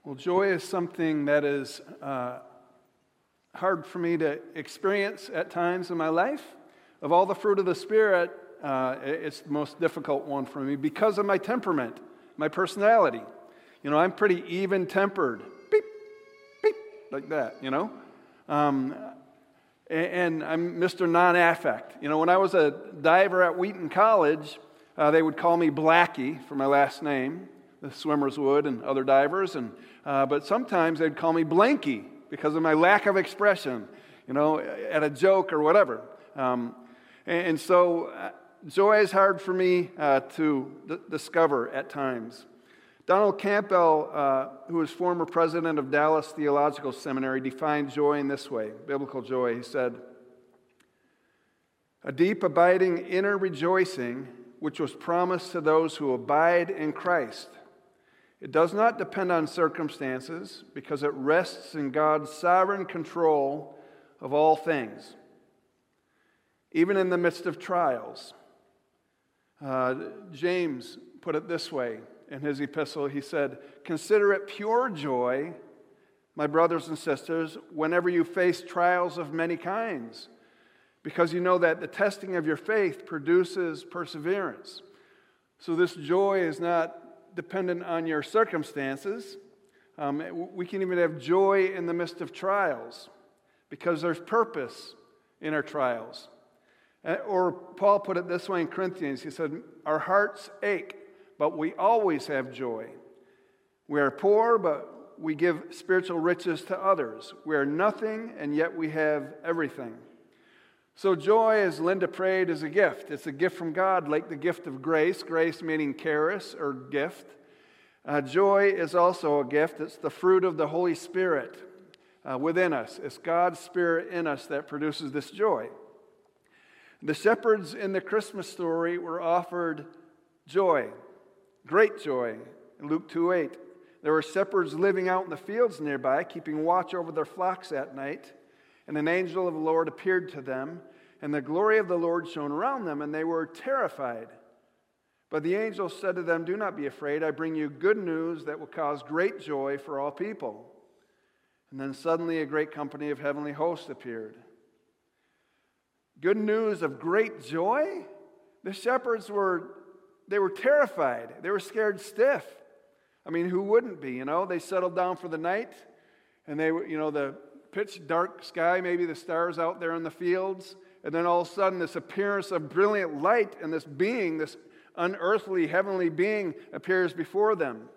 Well, joy is something that is hard for me to experience at times in my life. Of all the fruit of the Spirit, it's the most difficult one for me because of my temperament, my personality. You know, I'm pretty even-tempered. Beep, beep, like that, you know. And I'm Mr. Non-affect. You know, when I was a diver at Wheaton College, they would call me Blackie for my last name. The swimmers would and other divers. But sometimes they'd call me Blanky because of my lack of expression, you know, at a joke or whatever. So joy is hard for me to discover at times. Donald Campbell, who was former president of Dallas Theological Seminary, defined joy in this way, biblical joy. He said, "A deep, abiding inner rejoicing which was promised to those who abide in Christ. It does not depend on circumstances because it rests in God's sovereign control of all things, even in the midst of trials." James put it this way in his epistle. He said, "Consider it pure joy, my brothers and sisters, whenever you face trials of many kinds, because you know that the testing of your faith produces perseverance." So this joy is not dependent on your circumstances. We can even have joy in the midst of trials because there's purpose in our trials. Or Paul put it this way in Corinthians. He said, "Our hearts ache, but we always have joy. We are poor, but we give spiritual riches to others. We are nothing, and yet we have everything." So joy, as Linda prayed, is a gift. It's a gift from God, like the gift of grace, grace meaning charis or gift. Joy is also a gift. It's the fruit of the Holy Spirit within us. It's God's Spirit in us that produces this joy. The shepherds in the Christmas story were offered joy, great joy. In Luke 2:8, there were shepherds living out in the fields nearby, keeping watch over their flocks at night. And an angel of the Lord appeared to them, and the glory of the Lord shone around them, and they were terrified. But the angel said to them, "Do not be afraid. I bring you good news that will cause great joy for all people." And then suddenly a great company of heavenly hosts appeared. Good news of great joy? The shepherds were terrified. They were scared stiff. I mean, who wouldn't be, you know? They settled down for the night, and they were, you know, the pitch dark sky, maybe the stars out there in the fields, and then all of a sudden this appearance of brilliant light and this being, this unearthly heavenly being appears before them.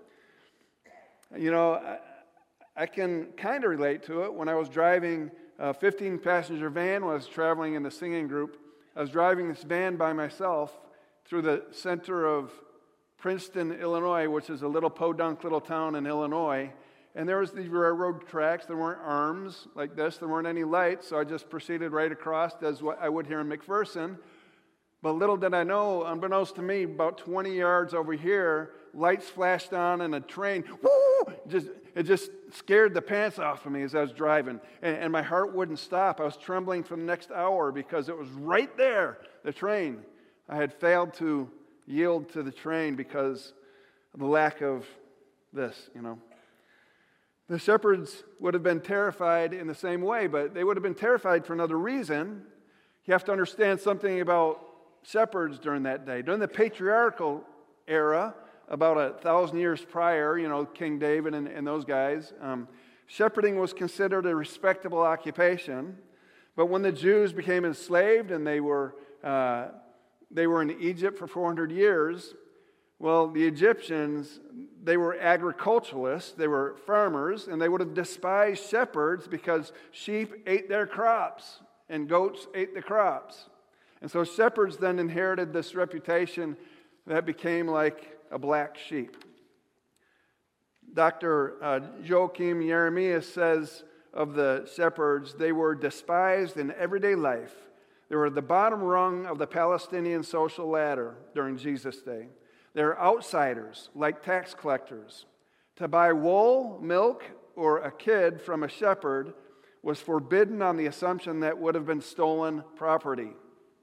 You know, I can kind of relate to it. When I was driving a 15-passenger van, when I was traveling in the singing group, I was driving this van by myself through the center of Princeton, Illinois, which is a little podunk little town in Illinois. And there was the railroad tracks. There weren't arms like this. There weren't any lights. So I just proceeded right across as what I would here in McPherson. But little did I know, unbeknownst to me, about 20 yards over here, lights flashed on and a train, woo! It just scared the pants off of me as I was driving. And my heart wouldn't stop. I was trembling for the next hour because it was right there, the train. I had failed to yield to the train because of the lack of this, you know. The shepherds would have been terrified in the same way, but they would have been terrified for another reason. You have to understand something about shepherds during that day. During the patriarchal era, about 1,000 years prior, you know, King David and those guys, shepherding was considered a respectable occupation. But when the Jews became enslaved and they were in Egypt for 400 years, well, the Egyptians, they were agriculturalists, they were farmers, and they would have despised shepherds because sheep ate their crops and goats ate the crops. And so shepherds then inherited this reputation that became like a black sheep. Dr. Joachim Jeremias says of the shepherds, they were despised in everyday life. They were the bottom rung of the Palestinian social ladder during Jesus' day. They're outsiders, like tax collectors. To buy wool, milk, or a kid from a shepherd was forbidden on the assumption that would have been stolen property.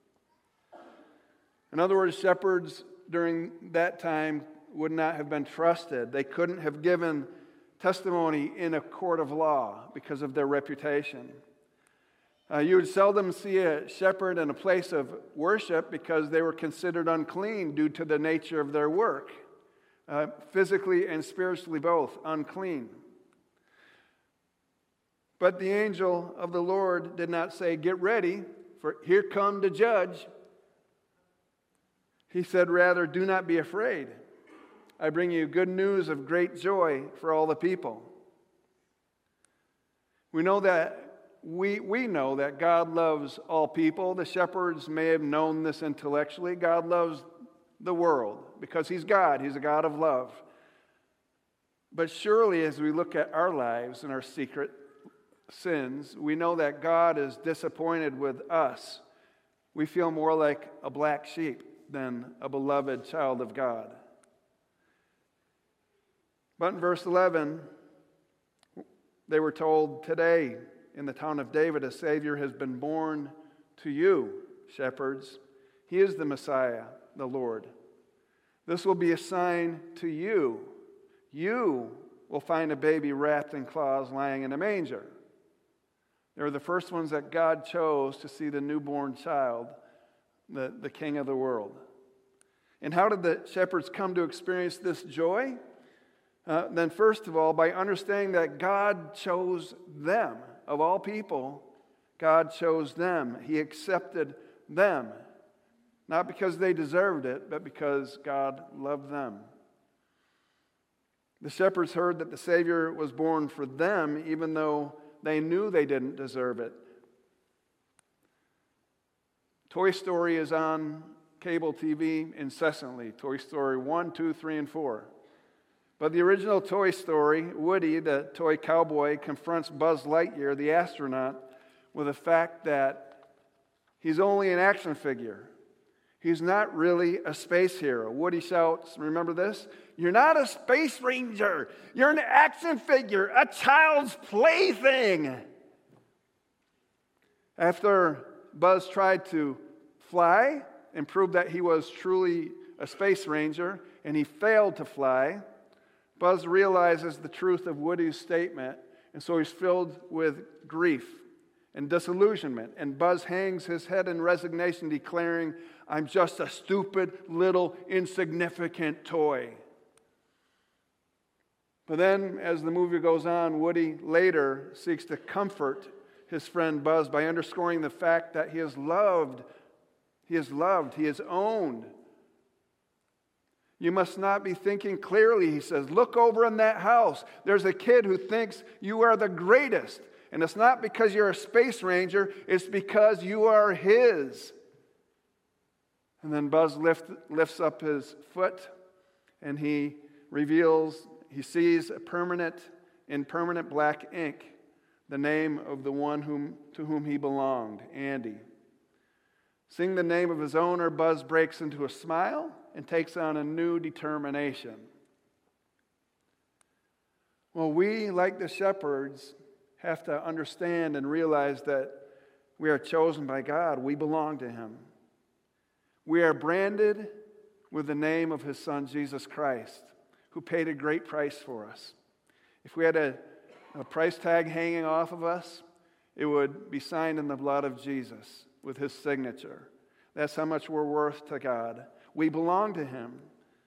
In other words, shepherds during that time would not have been trusted. They couldn't have given testimony in a court of law because of their reputation. You would seldom see a shepherd in a place of worship because they were considered unclean due to the nature of their work, physically and spiritually both unclean. But the angel of the Lord did not say, "Get ready, for here come the judge." He said, rather, "Do not be afraid. I bring you good news of great joy for all the people." We know that God loves all people. The shepherds may have known this intellectually. God loves the world because He's God. He's a God of love. But surely as we look at our lives and our secret sins, we know that God is disappointed with us. We feel more like a black sheep than a beloved child of God. But in verse 11, they were told, "Today in the town of David a Savior has been born to you, shepherds. He is the Messiah, the Lord. This will be a sign to you. You will find a baby wrapped in cloths lying in a manger." They were the first ones that God chose to see the newborn child, the King of the world. And how did the shepherds come to experience this joy? Then first of all, by understanding that God chose them. Of all people, God chose them. He accepted them. Not because they deserved it, but because God loved them. The shepherds heard that the Savior was born for them, even though they knew they didn't deserve it. Toy Story is on cable TV incessantly. Toy Story 1, 2, 3, and 4. But the original Toy Story, Woody, the toy cowboy, confronts Buzz Lightyear, the astronaut, with the fact that he's only an action figure. He's not really a space hero. Woody shouts, remember this? "You're not a space ranger. You're an action figure, a child's plaything." After Buzz tried to fly and prove that he was truly a space ranger, and he failed to fly, Buzz realizes the truth of Woody's statement, and so he's filled with grief and disillusionment. And Buzz hangs his head in resignation, declaring, "I'm just a stupid, little, insignificant toy." But then, as the movie goes on, Woody later seeks to comfort his friend Buzz by underscoring the fact that he is loved, he is owned. "You must not be thinking clearly," he says. "Look over in that house. There's a kid who thinks you are the greatest. And it's not because you're a space ranger, it's because you are his." And then Buzz lifts up his foot and he sees in permanent black ink the name of the one to whom he belonged, Andy. Seeing the name of his owner, Buzz breaks into a smile and takes on a new determination. Well, we, like the shepherds, have to understand and realize that we are chosen by God. We belong to Him. We are branded with the name of His Son, Jesus Christ, who paid a great price for us. If we had a price tag hanging off of us, it would be signed in the blood of Jesus with His signature. That's how much we're worth to God. We belong to Him.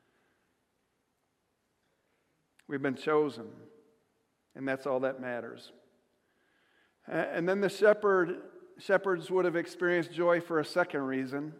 We've been chosen, and that's all that matters. And then the shepherds would have experienced joy for a second reason,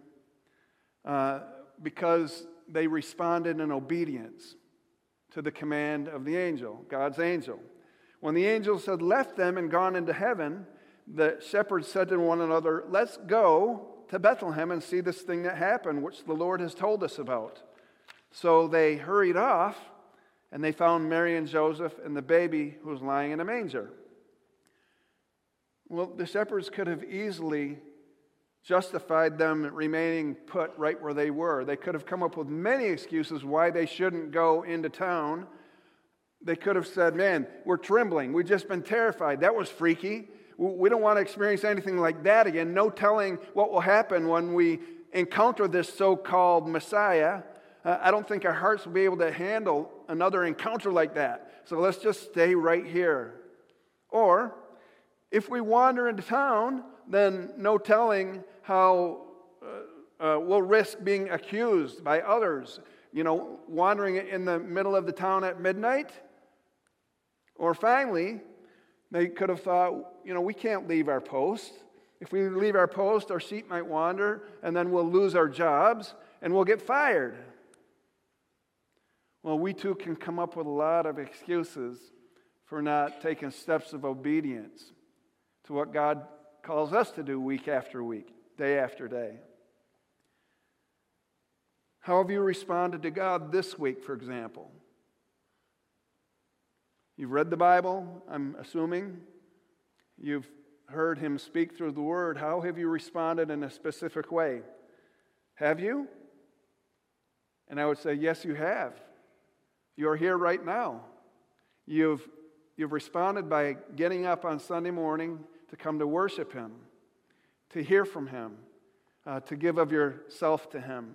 because they responded in obedience to the command of the angel, God's angel. When the angels had left them and gone into heaven, the shepherds said to one another, "Let's go to Bethlehem and see this thing that happened, which the Lord has told us about." So they hurried off, and they found Mary and Joseph and the baby who was lying in a manger. Well, the shepherds could have easily justified them remaining put right where they were. They could have come up with many excuses why they shouldn't go into town. They could have said, "Man, we're trembling. We've just been terrified. That was freaky. We don't want to experience anything like that again. No telling what will happen when we encounter this so-called Messiah." I don't think our hearts will be able to handle another encounter like that. So let's just stay right here. Or, if we wander into town, then no telling how we'll risk being accused by others. Wandering in the middle of the town at midnight. Or finally, they could have thought, we can't leave our post. If we leave our post, our sheep might wander, and then we'll lose our jobs, and we'll get fired. Well, we too can come up with a lot of excuses for not taking steps of obedience to what God calls us to do week after week, day after day. How have you responded to God this week, for example? You've read the Bible, I'm assuming. You've heard Him speak through the Word. How have you responded in a specific way? Have you? And I would say, yes, you have. You're here right now. You've responded by getting up on Sunday morning to come to worship Him, to hear from Him, to give of yourself to Him.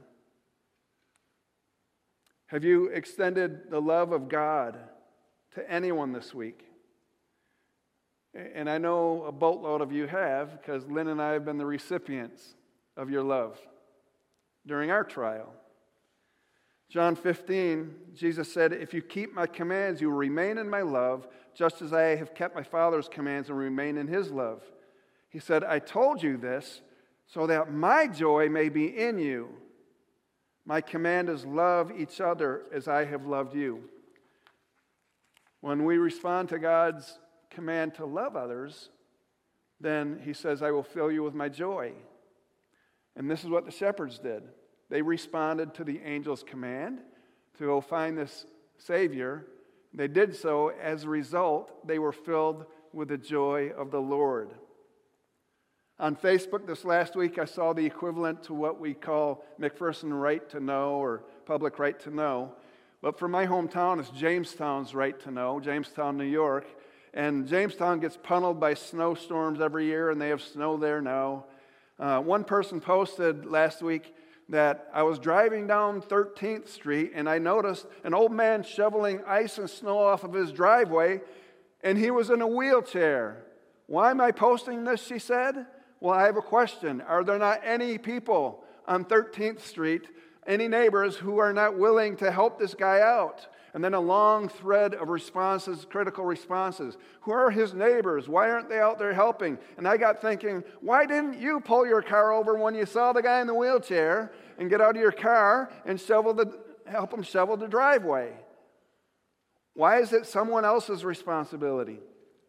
Have you extended the love of God to anyone this week? And I know a boatload of you have, because Lynn and I have been the recipients of your love during our trial. John 15, Jesus said, "If you keep my commands, you will remain in my love, just as I have kept my Father's commands and remain in His love." He said, "I told you this so that my joy may be in you. My command is love each other as I have loved you." When we respond to God's command to love others, then He says, "I will fill you with my joy." And this is what the shepherds did. They responded to the angel's command to go find this Savior. They did so. As a result, they were filled with the joy of the Lord. On Facebook this last week, I saw the equivalent to what we call McPherson Right to Know or Public Right to Know. But for my hometown, it's Jamestown's Right to Know, Jamestown, New York. And Jamestown gets pummelled by snowstorms every year, and they have snow there now. One person posted last week that I was driving down 13th Street, and I noticed an old man shoveling ice and snow off of his driveway, and he was in a wheelchair. "Why am I posting this?" she said. "Well, I have a question. Are there not any people on 13th Street, any neighbors who are not willing to help this guy out?" And then a long thread of responses, critical responses. Who are his neighbors? Why aren't they out there helping? And I got thinking, why didn't you pull your car over when you saw the guy in the wheelchair and get out of your car and help him shovel the driveway? Why is it someone else's responsibility?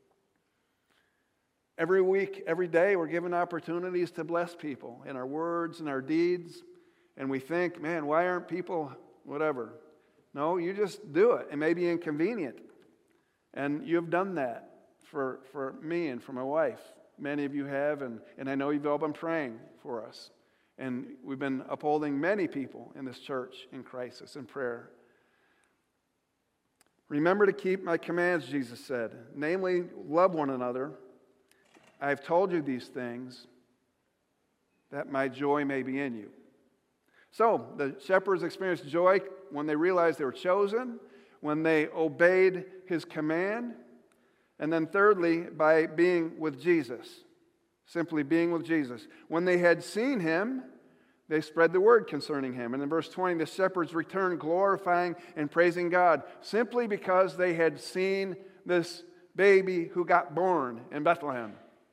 Every week, every day, we're given opportunities to bless people in our words and our deeds. And we think, man, why aren't people whatever? No, you just do it. It may be inconvenient. And you've done that for me and for my wife. Many of you have, and I know you've all been praying for us. And we've been upholding many people in this church in crisis in prayer. "Remember to keep my commands," Jesus said. "Namely, love one another. I have told you these things, that my joy may be in you." So, the shepherds experienced joy when they realized they were chosen, when they obeyed His command, and then thirdly, by being with Jesus, simply being with Jesus. When they had seen Him, they spread the word concerning Him. And in verse 20, the shepherds returned glorifying and praising God, simply because they had seen this baby who got born in Bethlehem.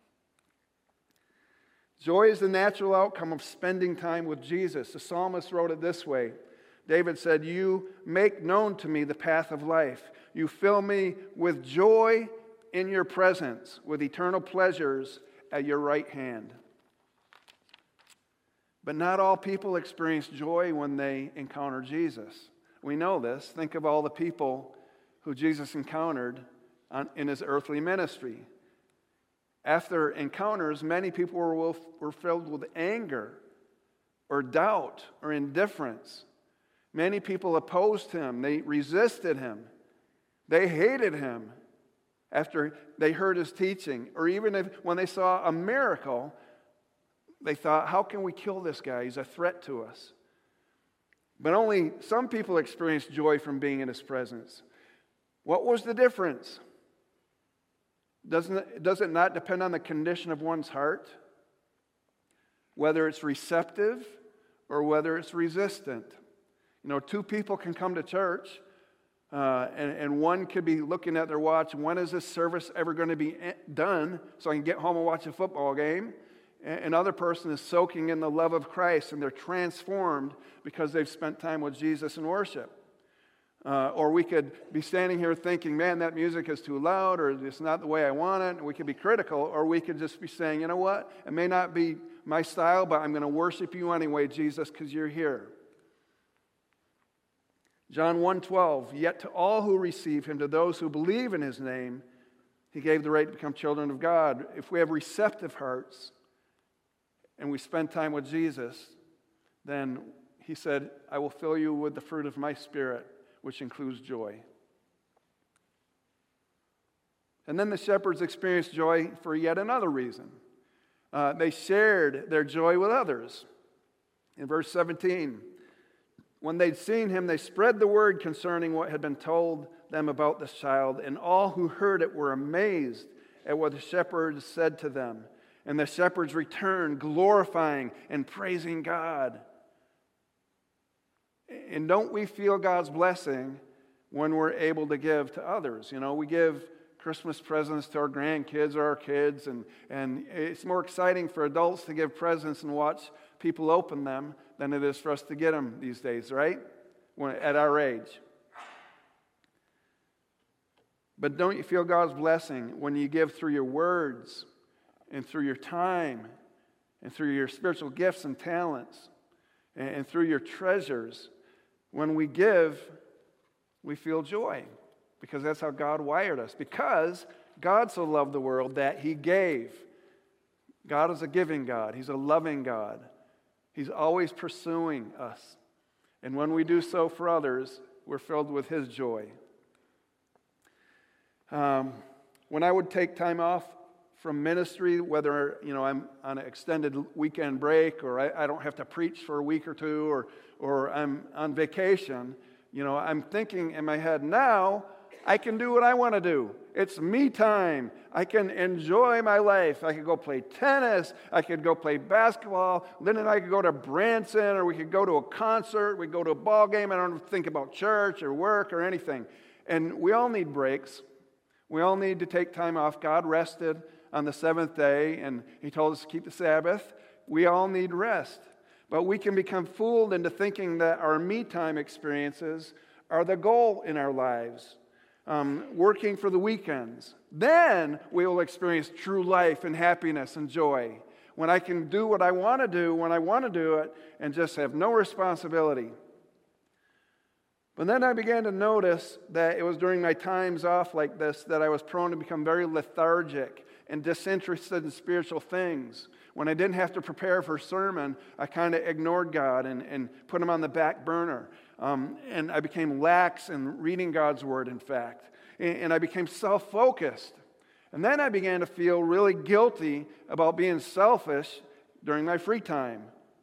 Joy is the natural outcome of spending time with Jesus. The psalmist wrote it this way. David said, "You make known to me the path of life. You fill me with joy in your presence, with eternal pleasures at your right hand." But not all people experience joy when they encounter Jesus. We know this. Think of all the people who Jesus encountered in His earthly ministry. After encounters, many people were filled with anger or doubt or indifference. Many people opposed Him. They resisted Him. They hated Him after they heard His teaching. Or even when they saw a miracle, they thought, how can we kill this guy? He's a threat to us. But only some people experience joy from being in His presence. What was the difference? Does it not depend on the condition of one's heart? Whether it's receptive or whether it's resistant. You know, two people can come to church and one could be looking at their watch. When is this service ever going to be done so I can get home and watch a football game? Another person is soaking in the love of Christ and they're transformed because they've spent time with Jesus in worship. Or we could be standing here thinking, man, that music is too loud, or it's not the way I want it. And we could be critical, or we could just be saying, you know what? It may not be my style, but I'm going to worship you anyway, Jesus, because you're here. John 1:12, yet to all who receive Him, to those who believe in His name, He gave the right to become children of God. If we have receptive hearts and we spend time with Jesus, then He said, I will fill you with the fruit of my Spirit, which includes joy. And then the shepherds experienced joy for yet another reason. They shared their joy with others. In verse 17, when they'd seen Him, they spread the word concerning what had been told them about this child, and all who heard it were amazed at what the shepherds said to them. And the shepherds returned, glorifying and praising God. And don't we feel God's blessing when we're able to give to others? You know, we give Christmas presents to our grandkids or our kids, and it's more exciting for adults to give presents and watch people open them than it is for us to get them these days, right? At our age. But don't you feel God's blessing when you give through your words and through your time and through your spiritual gifts and talents and through your treasures? When we give, we feel joy because that's how God wired us. Because God so loved the world that He gave. God is a giving God. He's a loving God. He's always pursuing us. And when we do so for others, we're filled with His joy. When I would take time off from ministry, whether I'm on an extended weekend break or I don't have to preach for a week or two or I'm on vacation, I'm thinking in my head, now I can do what I want to do. It's me time. I can enjoy my life. I could go play tennis. I could go play basketball. Lynn and I could go to Branson, or we could go to a concert. We go to a ball game. I don't think about church or work or anything. And we all need breaks. We all need to take time off. God rested on the seventh day, and He told us to keep the Sabbath. We all need rest. But we can become fooled into thinking that our me time experiences are the goal in our lives. Working for the weekends. Then we will experience true life and happiness and joy. When I can do what I want to do when I want to do it and just have no responsibility. But then I began to notice that it was during my times off like this that I was prone to become very lethargic and disinterested in spiritual things. When I didn't have to prepare for a sermon, I kind of ignored God and put Him on the back burner. And I became lax in reading God's Word, in fact. And I became self-focused. And then I began to feel really guilty about being selfish during my free time.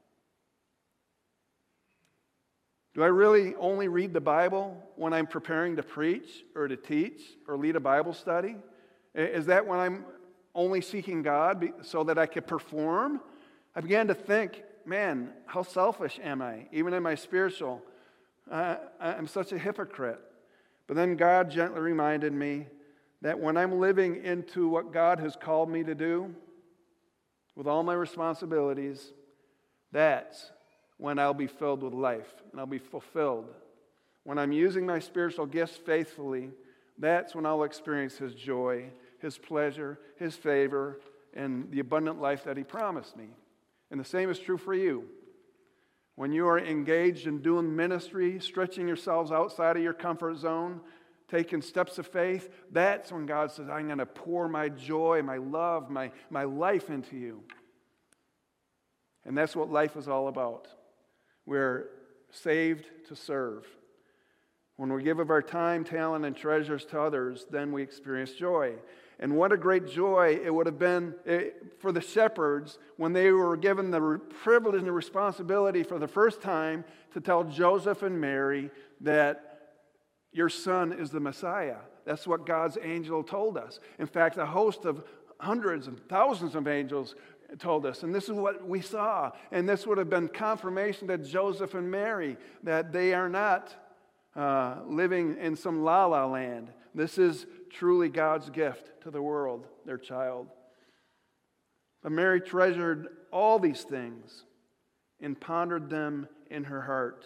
Do I really only read the Bible when I'm preparing to preach or to teach or lead a Bible study? Is that when I'm only seeking God so that I could perform? I began to think, man, how selfish am I, even in my spiritual? I'm such a hypocrite. But then God gently reminded me that when I'm living into what God has called me to do, with all my responsibilities, that's when I'll be filled with life and I'll be fulfilled. When I'm using my spiritual gifts faithfully, that's when I'll experience His joy, His pleasure, His favor, and the abundant life that He promised me. And the same is true for you. When you are engaged in doing ministry, stretching yourselves outside of your comfort zone, taking steps of faith, that's when God says, I'm going to pour my joy, my love, my life into you. And that's what life is all about. We're saved to serve. When we give of our time, talent, and treasures to others, then we experience joy. And what a great joy it would have been for the shepherds when they were given the privilege and the responsibility for the first time to tell Joseph and Mary that your son is the Messiah. That's what God's angel told us. In fact, a host of hundreds and thousands of angels told us. And this is what we saw. And this would have been confirmation to Joseph and Mary that they are not living in some la-la land. This is truly God's gift to the world, their child. But Mary treasured all these things and pondered them in her heart.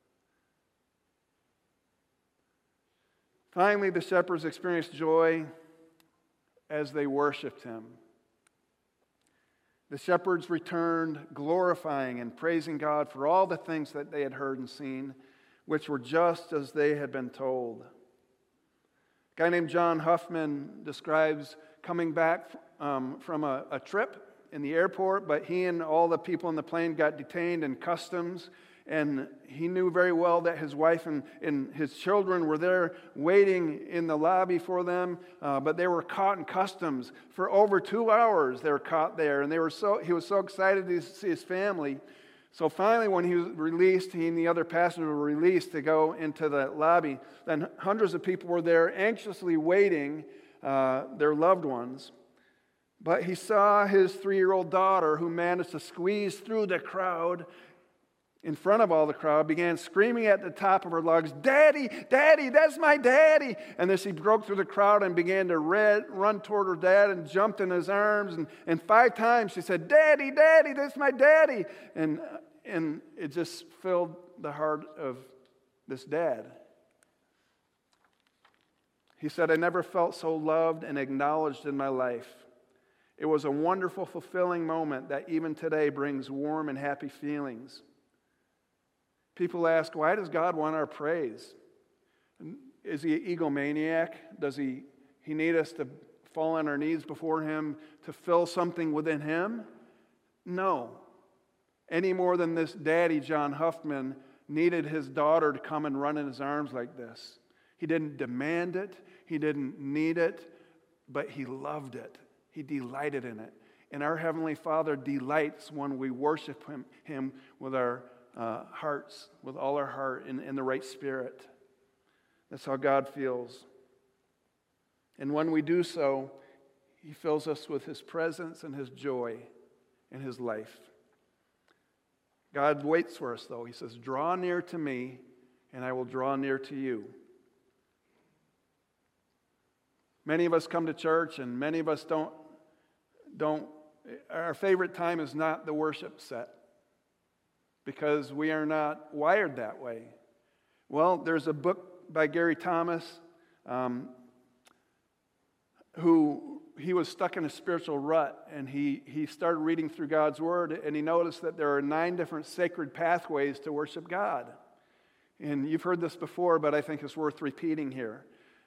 Finally, the shepherds experienced joy as they worshiped him. The shepherds returned glorifying and praising God for all the things that they had heard and seen, which were just as they had been told. A guy named John Huffman describes coming back from a trip in the airport, but he and all the people on the plane got detained in customs, and he knew very well that his wife and his children were there waiting in the lobby for them, but they were caught in customs. For over 2 hours they were caught there, and he was so excited to see his family. So finally, when he was released, he and the other passengers were released to go into the lobby. Then hundreds of people were there anxiously waiting their loved ones. But he saw his 3-year-old daughter, who managed to squeeze through the crowd, in front of all the crowd, began screaming at the top of her lungs, "Daddy, Daddy, that's my daddy!" And then she broke through the crowd and began to run toward her dad and jumped in his arms. And 5 times she said, "Daddy, Daddy, that's my daddy!" And it just filled the heart of this dad. He said, "I never felt so loved and acknowledged in my life. It was a wonderful, fulfilling moment that even today brings warm and happy feelings." People ask, why does God want our praise? Is he an egomaniac? Does he need us to fall on our knees before him to fill something within him? No. Any more than this daddy, John Huffman, needed his daughter to come and run in his arms like this. He didn't demand it. He didn't need it. But he loved it. He delighted in it. And our Heavenly Father delights when we worship him with our hearts, with all our heart, in the right spirit. That's how God feels. And when we do so, he fills us with his presence and his joy in his life. God waits for us, though. He says, "Draw near to me, and I will draw near to you." Many of us come to church, and many of us don't. Our favorite time is not the worship set, because we are not wired that way. Well, there's a book by Gary Thomas, who he was stuck in a spiritual rut, and he started reading through God's Word, and he noticed that there are 9 different sacred pathways to worship God. And you've heard this before, but I think it's worth repeating here.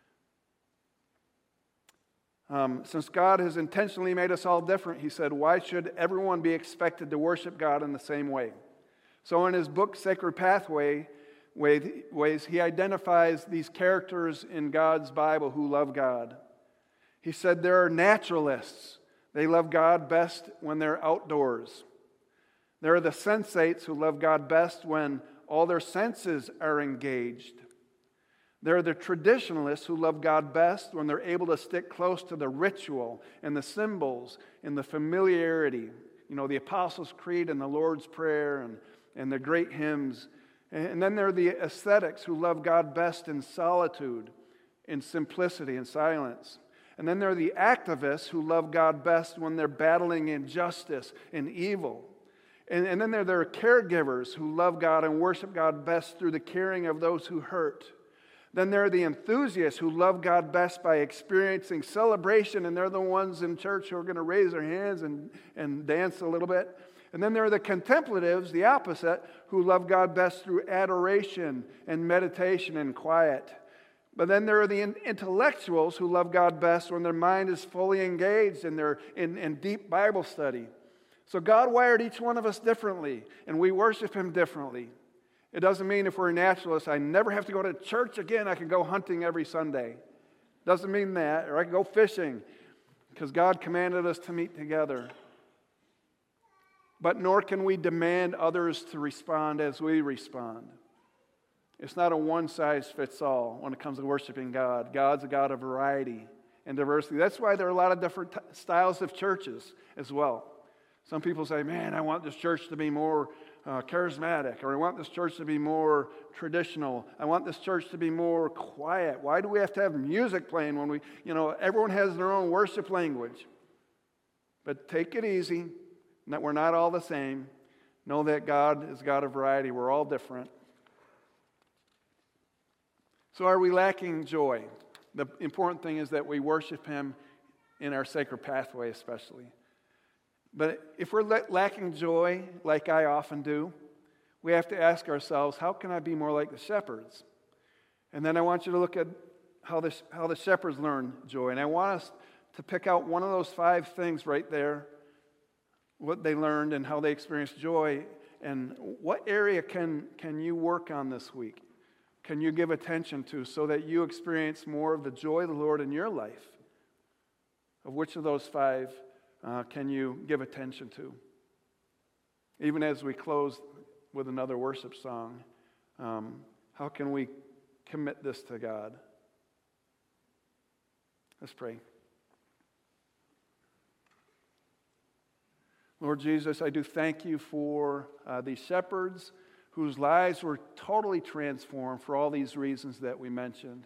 Since God has intentionally made us all different, he said, why should everyone be expected to worship God in the same way? So in his book, Sacred Pathways, he identifies these characters in God's Bible who love God. He said there are naturalists. They love God best when they're outdoors. There are the sensates who love God best when all their senses are engaged. There are the traditionalists who love God best when they're able to stick close to the ritual and the symbols and the familiarity. You know, the Apostles' Creed and the Lord's Prayer and the great hymns. And then there are the ascetics who love God best in solitude, in simplicity and silence. And then there are the activists who love God best when they're battling injustice and evil. And then there are caregivers who love God and worship God best through the caring of those who hurt. Then there are the enthusiasts who love God best by experiencing celebration, and they're the ones in church who are going to raise their hands and dance a little bit. And then there are the contemplatives, the opposite, who love God best through adoration and meditation and quiet. But then there are the intellectuals who love God best when their mind is fully engaged and they're in deep Bible study. So God wired each one of us differently, and we worship him differently. It doesn't mean if we're a naturalist, I never have to go to church again. I can go hunting every Sunday. Doesn't mean that. Or I can go fishing because God commanded us to meet together. But nor can we demand others to respond as we respond. It's not a one-size-fits-all when it comes to worshiping God. God's a God of variety and diversity. That's why there are a lot of different styles of churches as well. Some people say, man, I want this church to be more charismatic, or I want this church to be more traditional. I want this church to be more quiet. Why do we have to have music playing when everyone has their own worship language? But take it easy, that we're not all the same. Know that God is God of variety. We're all different. So are we lacking joy? The important thing is that we worship Him in our sacred pathway especially. But if we're lacking joy, like I often do, we have to ask ourselves, how can I be more like the shepherds? And then I want you to look at how the shepherds learn joy. And I want us to pick out one of those 5 things right there, what they learned and how they experienced joy. And what area can you work on this week? Can you give attention to so that you experience more of the joy of the Lord in your life? Of which of those 5 can you give attention to? Even as we close with another worship song, how can we commit this to God? Let's pray. Lord Jesus, I do thank you for these shepherds whose lives were totally transformed for all these reasons that we mentioned.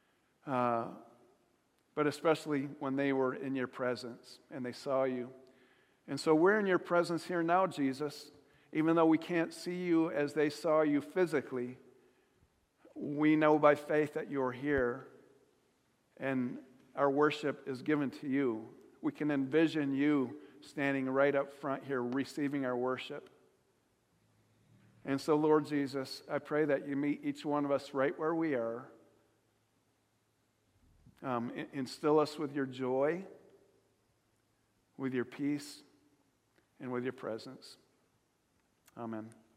But especially when they were in your presence and they saw you. And so we're in your presence here now, Jesus. Even though we can't see you as they saw you physically, we know by faith that you're here and our worship is given to you. We can envision you standing right up front here receiving our worship. And so, Lord Jesus, I pray that you meet each one of us right where we are. Instill us with your joy, with your peace, and with your presence. Amen.